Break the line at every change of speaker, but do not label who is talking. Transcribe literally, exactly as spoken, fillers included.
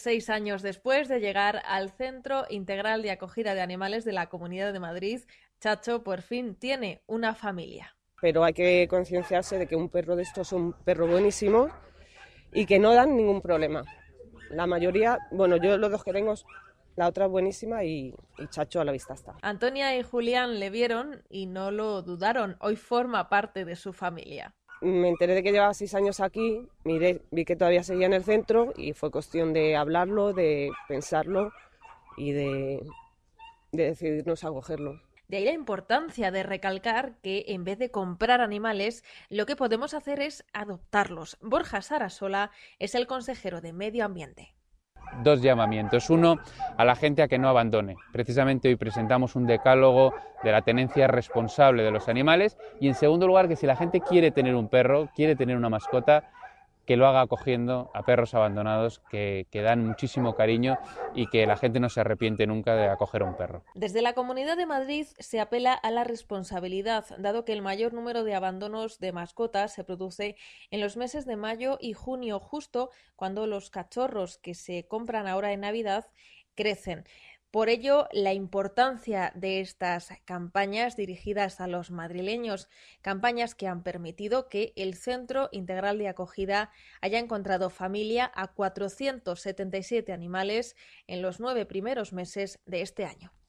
seis años después de llegar al Centro Integral de Acogida de Animales de la Comunidad de Madrid, Chacho por fin tiene una familia.
Pero hay que concienciarse de que un perro de estos es un perro buenísimo y que no dan ningún problema. La mayoría, bueno, yo los dos que tengo, la otra es buenísima y, y Chacho a la vista está.
Antonia y Julián le vieron y no lo dudaron. Hoy forma parte de su familia.
Me enteré de que llevaba seis años aquí, miré, vi que todavía seguía en el centro y fue cuestión de hablarlo, de pensarlo y de, de decidirnos a cogerlo.
De ahí la importancia de recalcar que en vez de comprar animales, lo que podemos hacer es adoptarlos. Borja Sarasola es el consejero de Medio Ambiente.
Dos llamamientos. Uno, a la gente a que no abandone. Precisamente hoy presentamos un decálogo de la tenencia responsable de los animales. Y en segundo lugar, que si la gente quiere tener un perro, quiere tener una mascota, que lo haga acogiendo a perros abandonados que, que dan muchísimo cariño y que la gente no se arrepiente nunca de acoger a un perro.
Desde la Comunidad de Madrid se apela a la responsabilidad, dado que el mayor número de abandonos de mascotas se produce en los meses de mayo y junio, justo cuando los cachorros que se compran ahora en Navidad crecen. Por ello, la importancia de estas campañas dirigidas a los madrileños, campañas que han permitido que el Centro Integral de Acogida haya encontrado familia a cuatrocientos setenta y siete animales en los nueve primeros meses de este año.